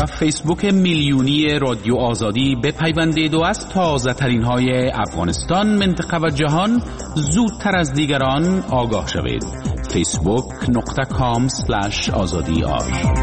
و فیسبوک میلیونی رادیو آزادی بپیوندید و از تازه ترین های افغانستان، منطقه و جهان زودتر از دیگران آگاه شوید. facebook.com/azadi.ir.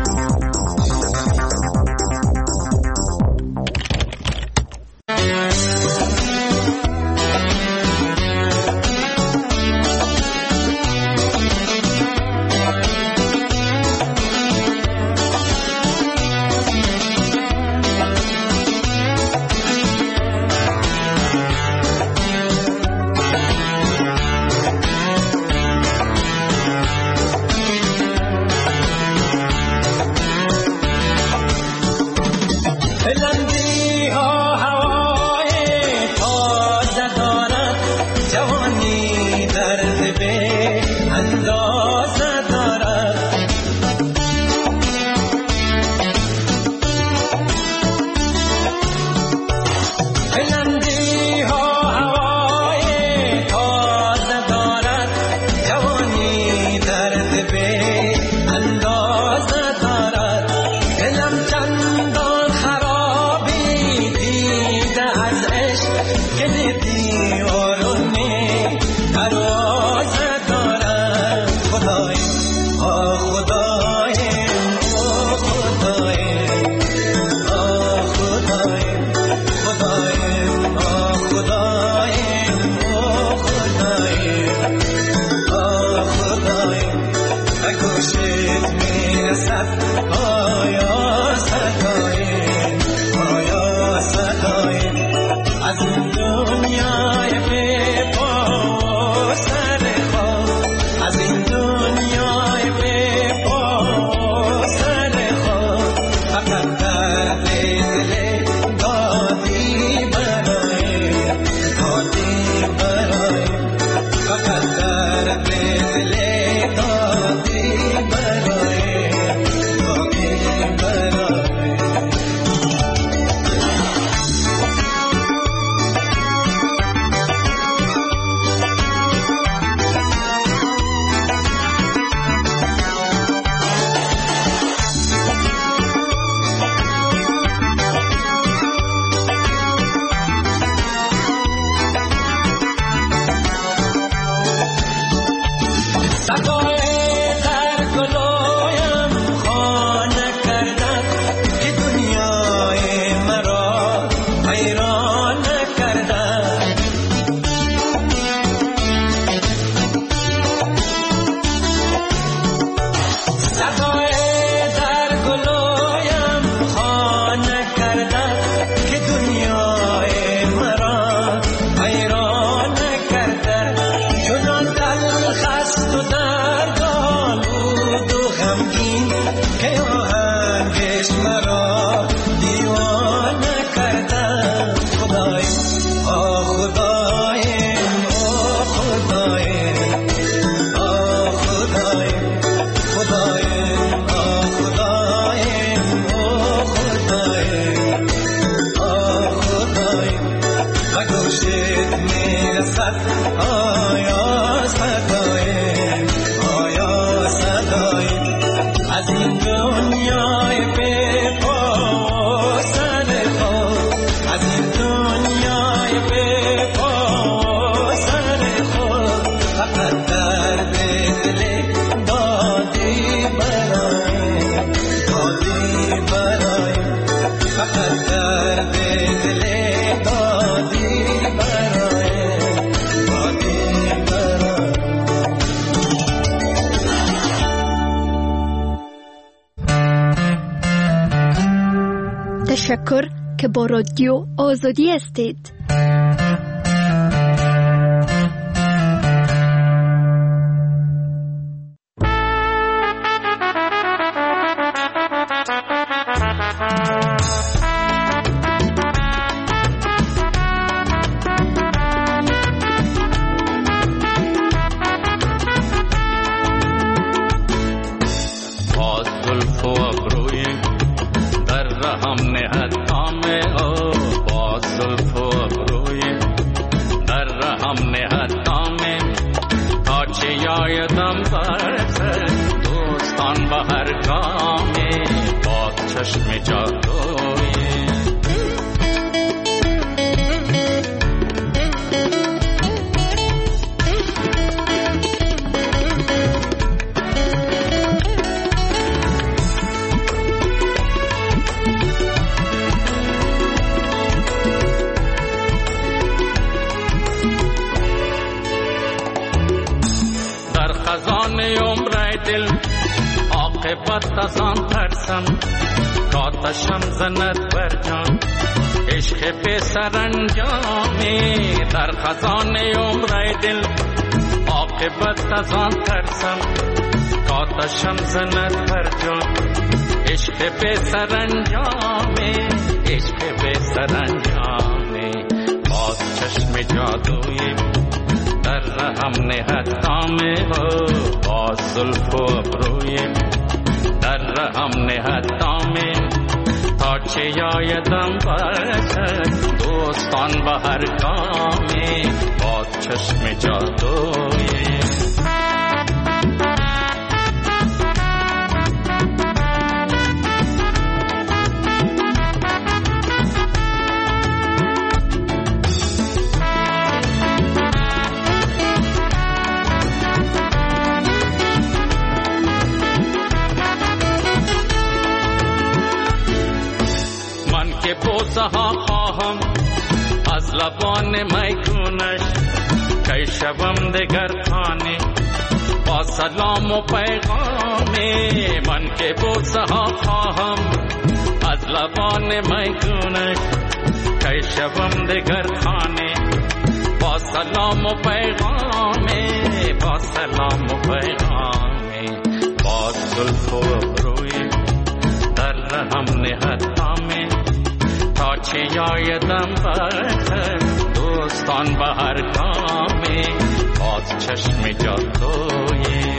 تشکر که با رادیو آزادی هستید. هم نهد آمه او با زلف و ابروی چشم جادوی دل عاقبت از آن ترسم کاتشم زند بر جان عشق به سرانجامی در خزان عمر دل عاقبت از آن ترسم کاتشم زند بر جان عشق به سرانجامی عشق به سرانجامی باز چشم جادویی در رحم نهد دامه باز زلف و ابرویم در رحم نهد دامه تا چه یایدم باشد دوستان به هر گامی باز چشم جادویم بوسه ها خواهم از لبان میگونش کی شوم دگر خانه با سلام و پیغامی من که بوسه ها خواهم از لبان میگونش کی شوم دگر خانه با سلام و پیغامی با سلام و پیغامی با زلف و ابروی در رحم نهد دامه تا چه یایدم باشد دوستان به هر گامی باز چشم جادویی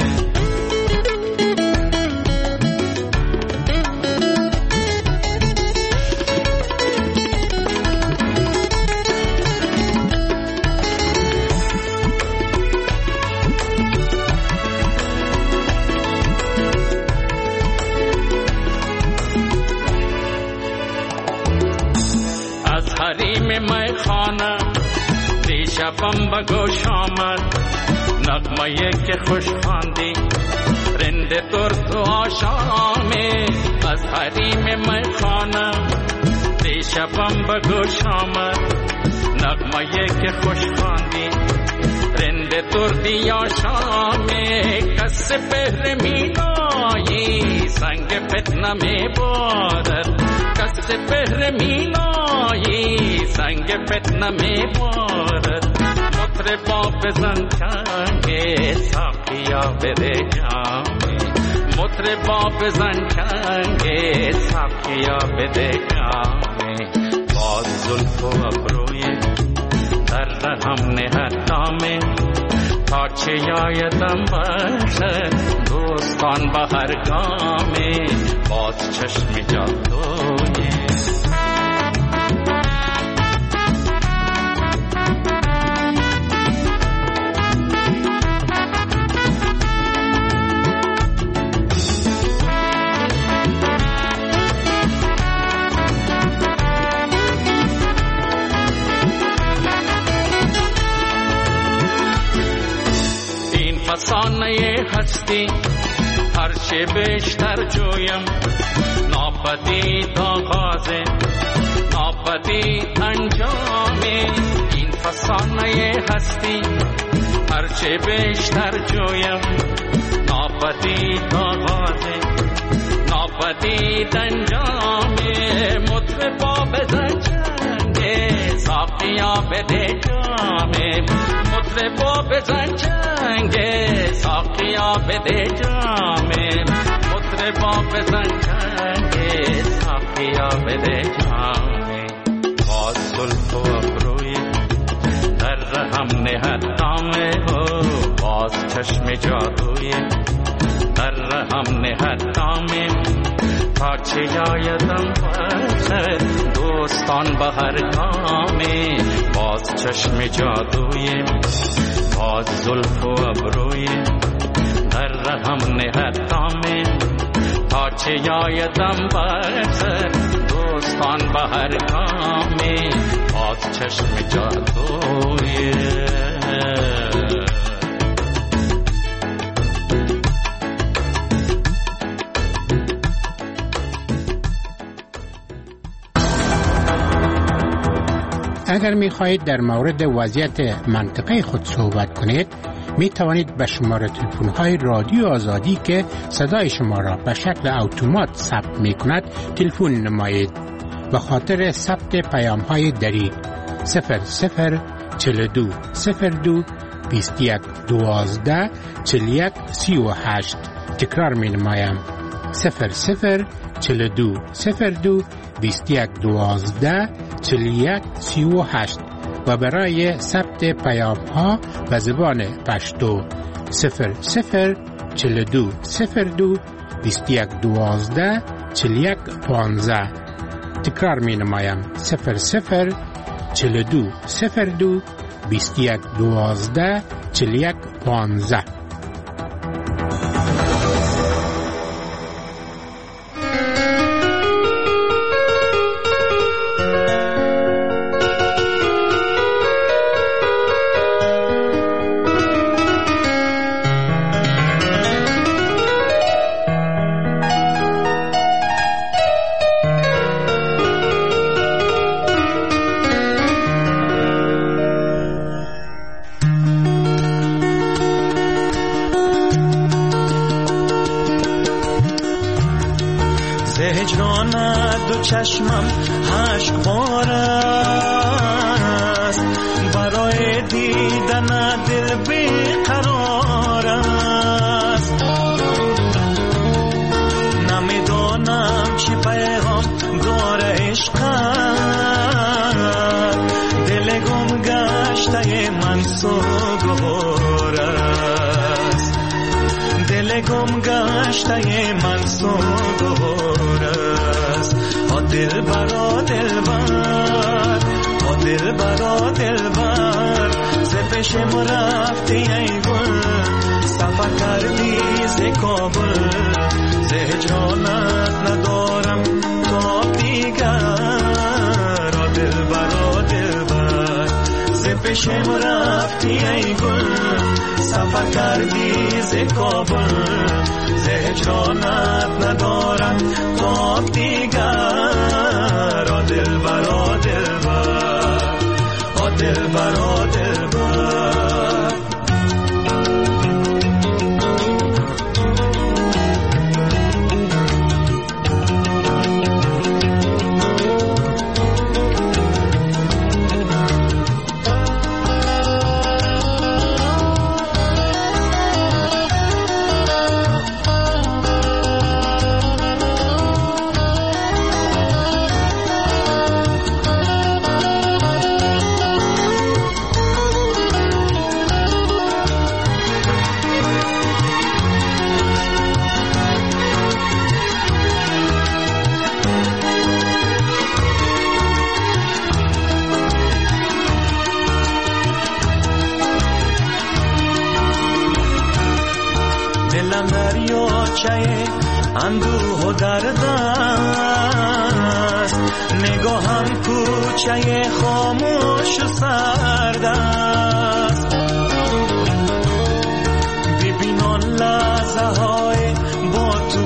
حریم میخانه دیشبم به گوش آمد نغمه که خوش خواندی رند درد و آشامی از حریم میخانه دیشبم به گوش آمد نغمه که خوش خواندی رند دردی آشامی کس بهر مینایی سنگ فتنه می بارد کس بهر مینایی سنگ فتنه می بارد مطربا بزن چنگ ساقیا بده جامی مطربا بزن چنگ ساقیا بده جامی باز زلف و ابروی در رحم نهد دامه تا چه یایدم باشد دوستان به هر گامی باز چشم جادویی فسانه هستی هرچه بیشتر جویم ناپدید آغاز ناپدید انجامی این فسانه هستی هرچه بیشتر جویم ناپدید آغاز ناپدید انجامی مطربا بزن چنگ ساقیا بده جامی مطربا بزن چنگ ساقیا بده جامی مطربا بزن چنگ ساقیا بده جامی باز زلف و ابروی در رحم نهد دامه باز چشم جادوی در رحم نهد دامه تا چه یایدم باشد دوستان به هر گامی باز چشم جادوی باز زلف و ابروی در رحم نهد دامه تا چه آیدم بر سر دوستان به هر گامی باز چشم جادویی. اگر می خواهید در مورد وضعیت منطقه خود صحبت کنید می توانید به شماره تلفن های رادیو آزادی که صدای شما را به شکل اتومات ثبت می کند تلفن نمایید. به خاطر ثبت پیام های دری 0042 02 21 12 41 38. تکرار می نمایم 0042 02 21 12 41 38 و برای ثبت پیام ها به زبان پشتو 0042 02 21 12 41 15. تکرار می نمایم 0042 02 21 12 41 15. چشمم عشق بار است برای دیدن دل بیقرار است. نمیدانم چی پیغام داره عشقت دل گم گشته من سوگوار است. دل گم گشته من سوگوار است. دل برا دل بر دل برا دل بر ز پیشم رفتی ای گل صفا کردی ز کابل ز هجرانت ندارم تاب دیگر. دل برا دل بر ز پیشم رفتی ای گل صفا کردی ز کابل ز هجرانت ندارم تاب دیگر. دل برا دل بر دل برا دل بر اندوه و درد است نگاهم کوچه خاموش و سرد است. ببین آن لحظه های با تو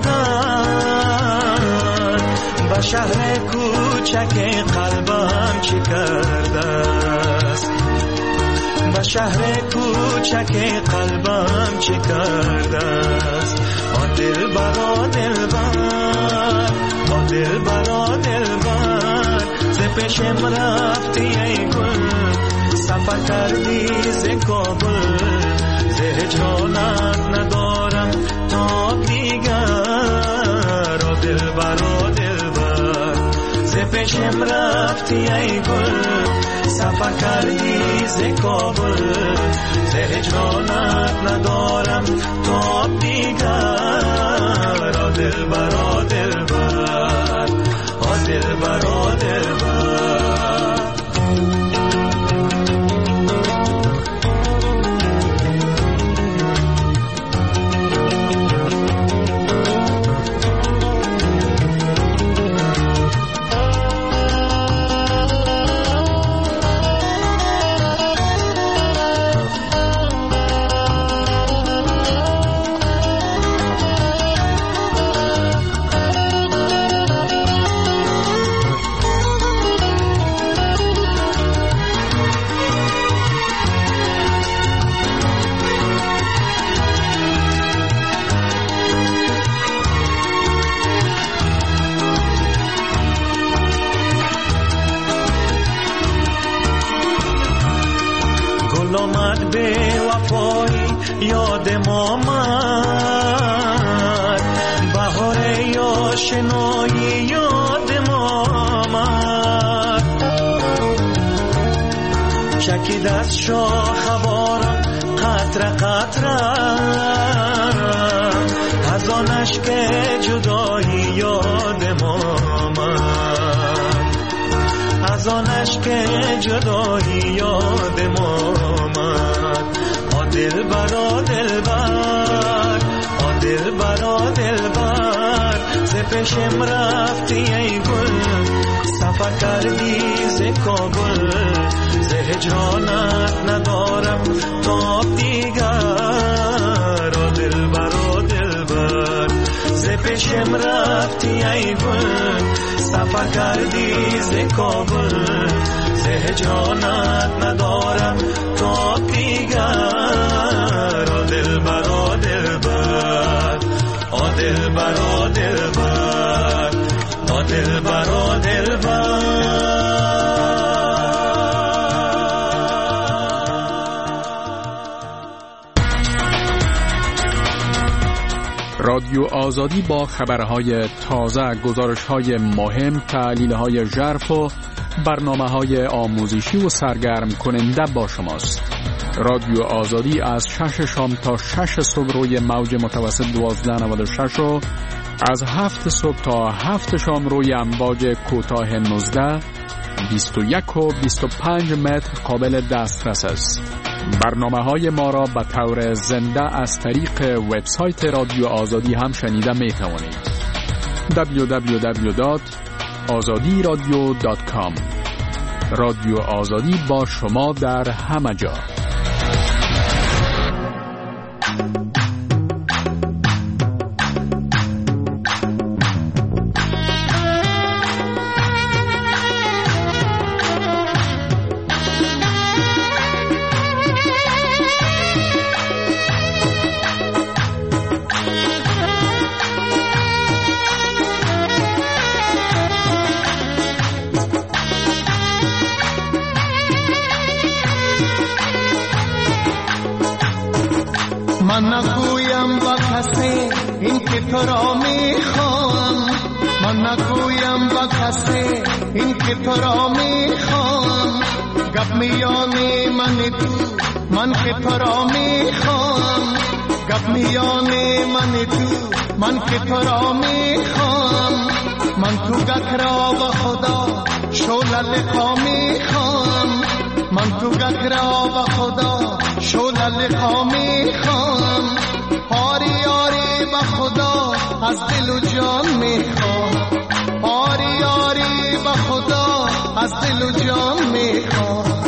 بودن به شهر کوچک قلبم چی کرده است. به شهر کوچک قلبم چی کرده است. دل برا دل بر دل برا دل بر ز پیشم رفتی ای گل صفا کردی ز کابل ز هجرانت ندارم تاب دیگر. دل برا دل بر ز پیشم رفتی ای گل صفا کردی ز کابل ز هجرانت ندارم تاب دیگر. دل برا دل بر دل برا دل بر آمد به وفایی یادم آمد، بهار آشنایی یادم آمد، چکید از شاخ باران قطره قطره، از آن اشک جدایی یادم آمد، از آن اشک جدایی یادم آمد. دلبر دلبر دلبر دلبر، ز پیشم رفتی ای گل، سفر کردی ز کابل، ز هجرانت ندارم تاب دیگر. دلبر دلبر، ز پیشم رفتی ای گل، سفر کردی ز کابل، ز هجرانت ندارم تاب دیگر. دلبر دلبر دلبر دلبر دلبر دلبر. رادیو آزادی با خبرهای تازه، گزارش‌های مهم، تحلیل‌های ژرف و برنامه‌های آموزشی و سرگرم کننده با شماست. رادیو آزادی از 6 شام تا 6 صبح روی موج متوسط 1296 و از 7 صبح تا 7 شام روی امواج کوتاه 19، 21 و 25 متر قابل دسترس است. برنامه‌های ما را به طور زنده از طریق وبسایت رادیو آزادی هم شنیده می توانید. www.azadiradio.com. رادیو آزادی با شما در همه جا. من نگویم با کسی این که تو را میخوام، من نگویم با کسی این که تو را میخوام، گپ میانی من تو من که تو را میخوام، گپ میانی من تو من که تو را میخوام. من تو گک را با خدا شعله لقا میخوام، من تو گک را با خدا شعله لقا میخوام. آری آری با خدا از دل و جان میخوام، آری آری با خدا از دل و جان میخوام.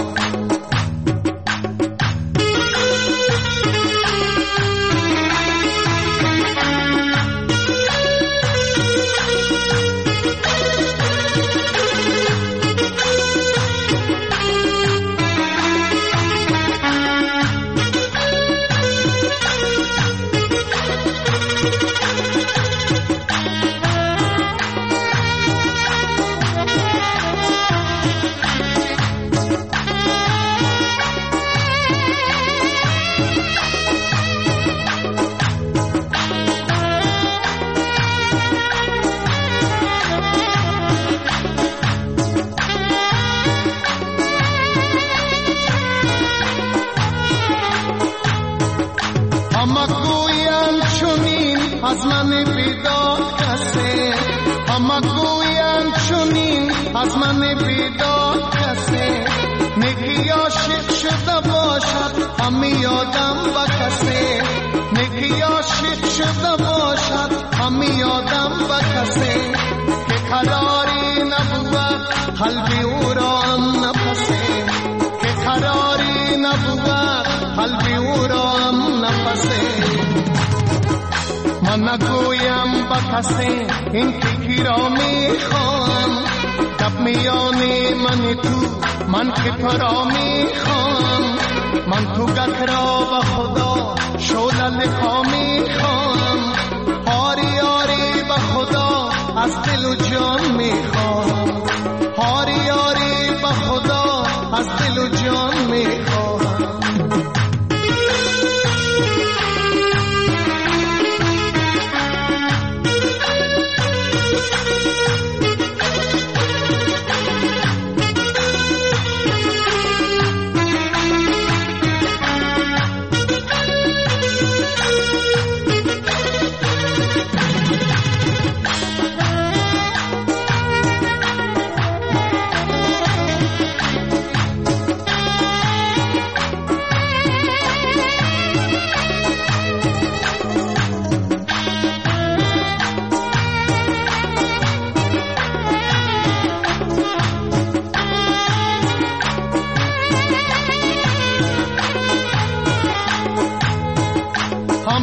از من بیدار کسی، همه گویم چنین از من بیدار کسی. نگی عاشق شده باشد همی یادم با کسی، نگی عاشق شده باشد همی یادم با کسی. که قراری نبود قلبی او را نفسی، که قراری نبود قلبی او را نفسی. من نگویم با کسی این که کی را میخوام، گپ میانی من تو من که تو را میخوام. من تو گک را با خدا شعله لقا میخوام، آری آری با خدا از دل و جان میخوام، آری آری با خدا از دل و جان میخوام.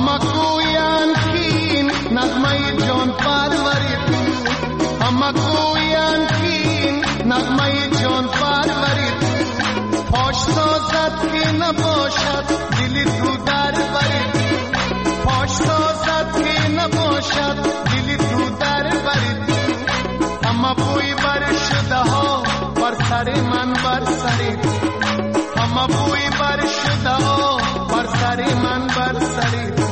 همه گویند که این نغمه جان پروری تو، همه گویند که این نغمه جان پروری تو، پاش سازد که نباشد دل تو در بری تو، پاش سازد که نباشد دل تو در بری تو، همه بوی بر شده ها بر سر من بر سر تو، همه بوی بر شده ها بر سر من بر سر تو،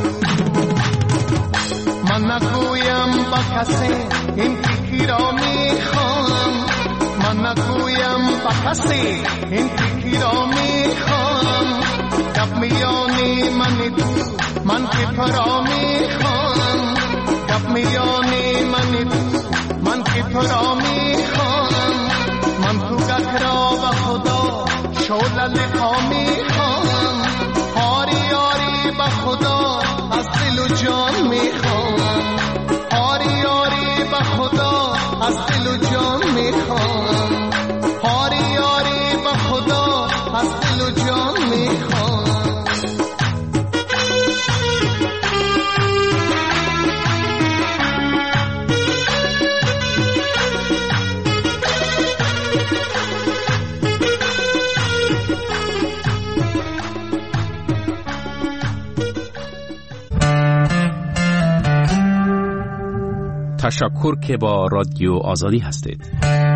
من نگویم با کسی این تیکی را میخوام، من نگویم با کسی این تیکی را میخوام، گپ میانی من تو من که تو را میخوام، گپ میانی من تو من که تو را میخوام، من تو گک را به خدا شعله لقا میخوام، آری آری به خدا از دل و جان میخوام، آری آری به خدا از دل و جان میخوام، آری آری به خدا از دل و جان میخوام. تشکر که با رادیو آزادی هستید.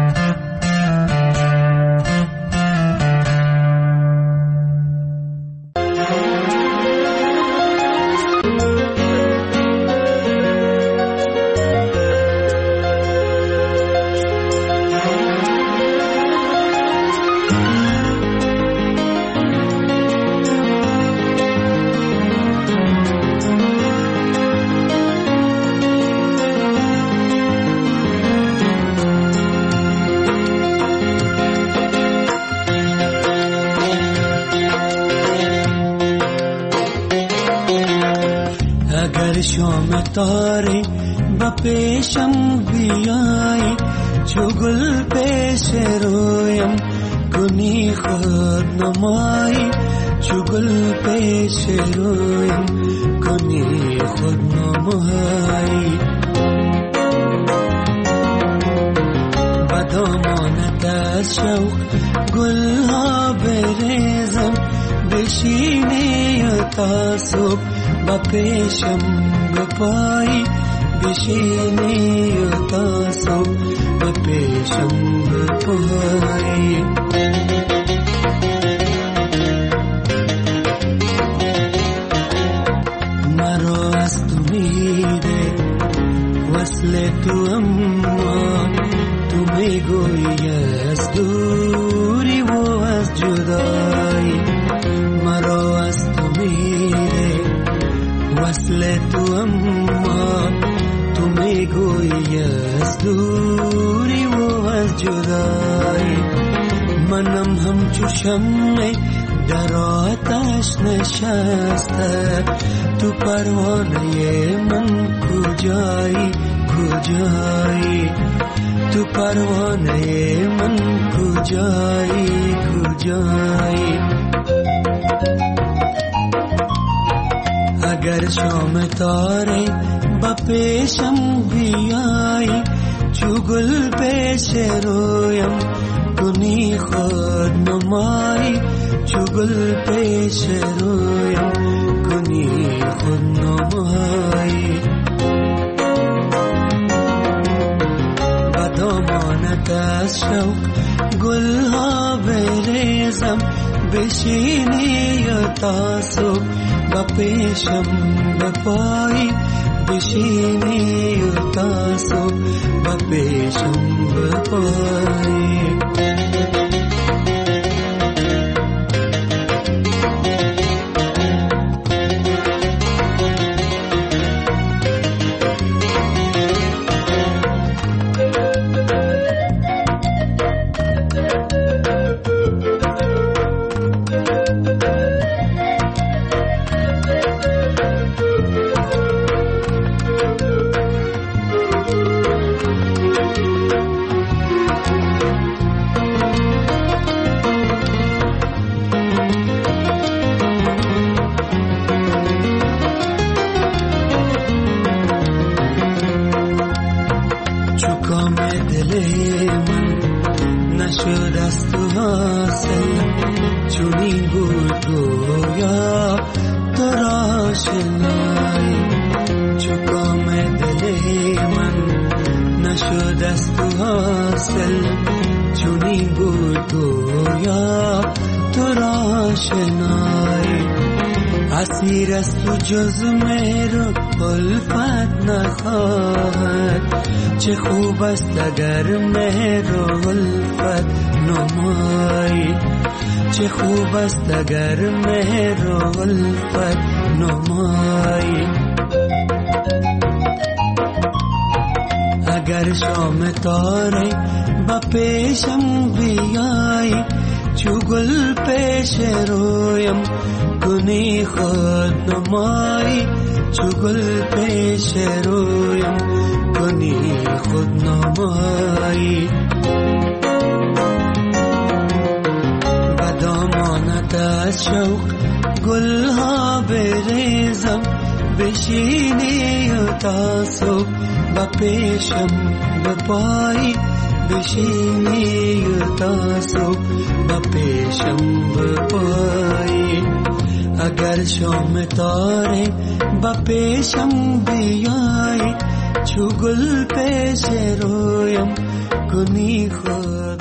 شام تاره با پیشم بیایی، چو گل پیش رویم کنی خود نمایی، چو گل پیش رویم کنی خود نمایی، با دامانت از شوق گل ها بریزم، بشینی تا صبح با پیشم بپایی، بشینی تا صبح با پیشم بپایی. مرا از تو میده وصل تو، اما تو میگویی از دوری و از جدایی، مرا از تو میده وصل تو، اما تو میگویی از دوری و از جدایی، منم همچو شمع در آتش نشسته، تو پروانه من کجایی کجایی، تو پروانه من کجایی کجایی. اگر شام تاره با پیشم بیایی، چو گل پیش رویم کنی خود نمایی، چو گل پیش رویم کنی خود نمایی، با دامانت از شوق گل ها بریزم، بشینی تا صبح با پیشم بپایی، بشینی تا صبح با پیشم بپایی. حاصل چونین بود گویا تو را شنای چو کام دل من نشد از تو حاصل چونین بود گویا تو را شنای اسیر از تو جز مهر الفت نخواهد چه خوب است اگر مهر الفت نمایی چه خوب است اگر مهر الفت نمایی اگر شام تاره با پیشم بیایی چو گل پیش رویم کنی خود نمایی چو گل پیش رویم کنی خود نمایی و دامانت از شوق گلها بریزم بشینی و تا صبح و پیشم بپایی بشینی و تا صبح و پیشم بپایی اگر شام تاره با پیشم بیایی چو گل پیش رویم کنی خود